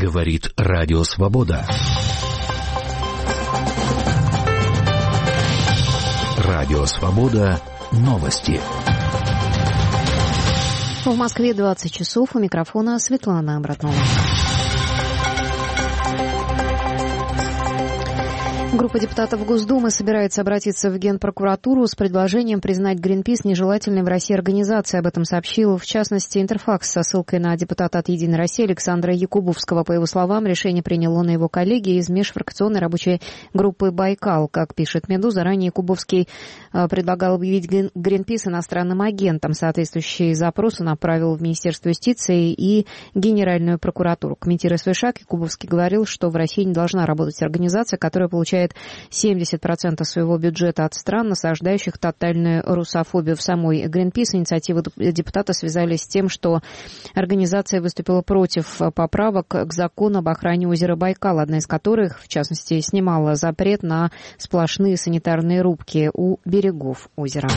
Говорит Радио Свобода. Радио Свобода. Новости. В Москве 20 часов. У микрофона Светлана Абратнова. Группа депутатов Госдумы собирается обратиться в Генпрокуратуру с предложением признать Greenpeace нежелательной в России организацией. Об этом сообщил, в частности, Интерфакс со ссылкой на депутата от «Единой России» Александра Якубовского. По его словам, решение принял он и его коллеги из межфракционной рабочей группы «Байкал». Как пишет «Медуза», ранее Якубовский предлагал объявить Greenpeace иностранным агентом. Соответствующие запросы направил в Министерство юстиции и Генеральную прокуратуру. Комментируя свой шаг, Якубовский говорил, что в России не должна работать организация, которая получает 70% своего бюджета от стран, насаждающих тотальную русофобию. В самой Greenpeace инициативы депутата связали с тем, что организация выступила против поправок к закону об охране озера Байкал, одна из которых, в частности, снимала запрет на сплошные санитарные рубки у берегов озера.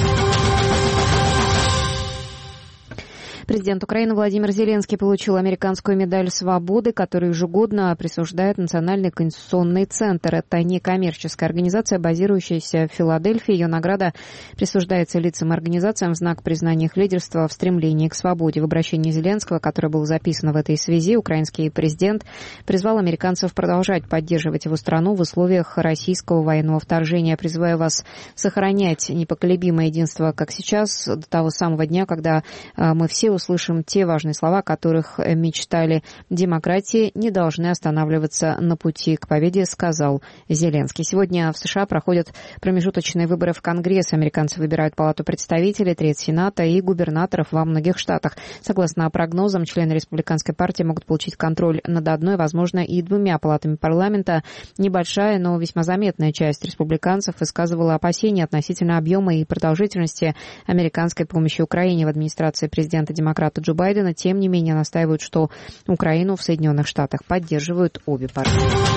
Президент Украины Владимир Зеленский получил американскую медаль свободы, которую ежегодно присуждает Национальный конституционный центр. Это некоммерческая организация, базирующаяся в Филадельфии. Ее награда присуждается лицам и организациям в знак признания их лидерства в стремлении к свободе. В обращении Зеленского, которое было записано в этой связи, украинский президент призвал американцев продолжать поддерживать его страну в условиях российского военного вторжения. Призываю вас сохранять непоколебимое единство, как сейчас, до того самого дня, когда мы все услышим те важные слова, о которых мечтали. Демократии не должны останавливаться на пути к победе, сказал Зеленский. Сегодня в США проходят промежуточные выборы в Конгресс. Американцы выбирают Палату представителей, Треть Сената и губернаторов во многих штатах. Согласно прогнозам, члены республиканской партии могут получить контроль над одной, возможно, и двумя палатами парламента. Небольшая, но весьма заметная часть республиканцев высказывала опасения относительно объема и продолжительности американской помощи Украине. В администрации президента демократа Джо Байдена, тем не менее, настаивают, что Украину в Соединенных Штатах поддерживают обе партии.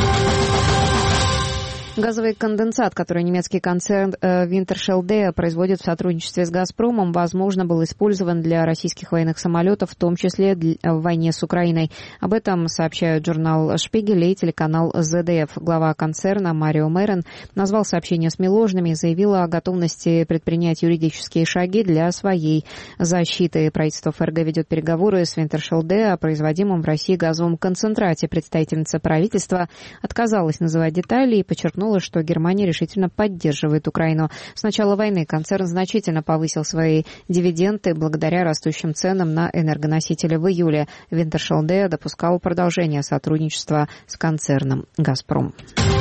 Газовый конденсат, который немецкий концерн Wintershall Dea производит в сотрудничестве с «Газпромом», возможно, был использован для российских военных самолетов, в том числе в войне с Украиной. Об этом сообщают журнал «Шпигель» и телеканал ZDF. Глава концерна Марио Мерен назвал сообщения СМИ ложными и заявил о готовности предпринять юридические шаги для своей защиты. Правительство ФРГ ведет переговоры с Wintershall Dea о производимом в России газовом концентрате. Представительница правительства отказалась называть детали и подчеркнула, что Германия решительно поддерживает Украину. С начала войны концерн значительно повысил свои дивиденды благодаря растущим ценам на энергоносители. В июле Wintershall Dea допускал продолжение сотрудничества с концерном «Газпром».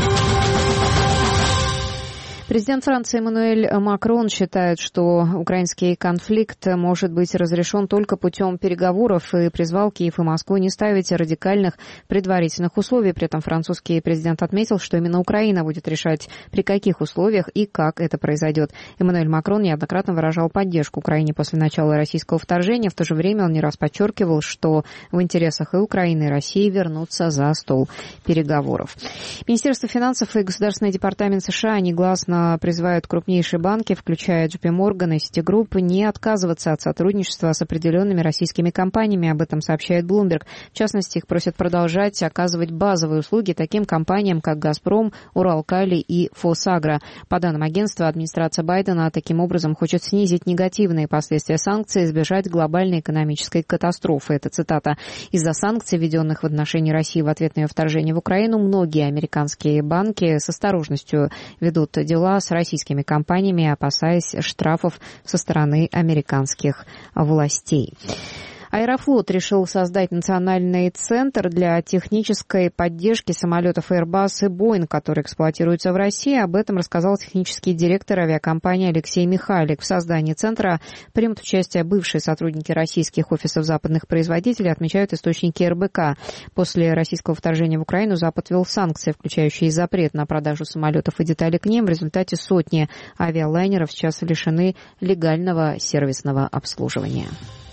Президент Франции Эммануэль Макрон считает, что украинский конфликт может быть разрешен только путем переговоров и призвал Киев и Москву не ставить радикальных предварительных условий. При этом французский президент отметил, что именно Украина будет решать, при каких условиях и как это произойдет. Эммануэль Макрон неоднократно выражал поддержку Украине после начала российского вторжения. В то же время он не раз подчеркивал, что в интересах и Украины, и России вернуться за стол переговоров. Министерство финансов и Государственный департамент США негласно призывают крупнейшие банки, включая JP Morgan и Citigroup, не отказываться от сотрудничества с определенными российскими компаниями. Об этом сообщает Bloomberg. В частности, их просят продолжать оказывать базовые услуги таким компаниям, как «Газпром», «Уралкали» и «Фосагро». По данным агентства, администрация Байдена таким образом хочет снизить негативные последствия санкций и избежать глобальной экономической катастрофы. Это цитата. Из-за санкций, введенных в отношении России в ответ на ее вторжение в Украину, многие американские банки с осторожностью ведут дела с российскими компаниями, опасаясь штрафов со стороны американских властей. Аэрофлот решил создать национальный центр для технической поддержки самолетов Airbus и Boeing, которые эксплуатируются в России. Об этом рассказал технический директор авиакомпании Алексей Михайлик. В создании центра примут участие бывшие сотрудники российских офисов западных производителей, отмечают источники РБК. После российского вторжения в Украину Запад ввел санкции, включающие запрет на продажу самолетов и деталей к ним. В результате сотни авиалайнеров сейчас лишены легального сервисного обслуживания.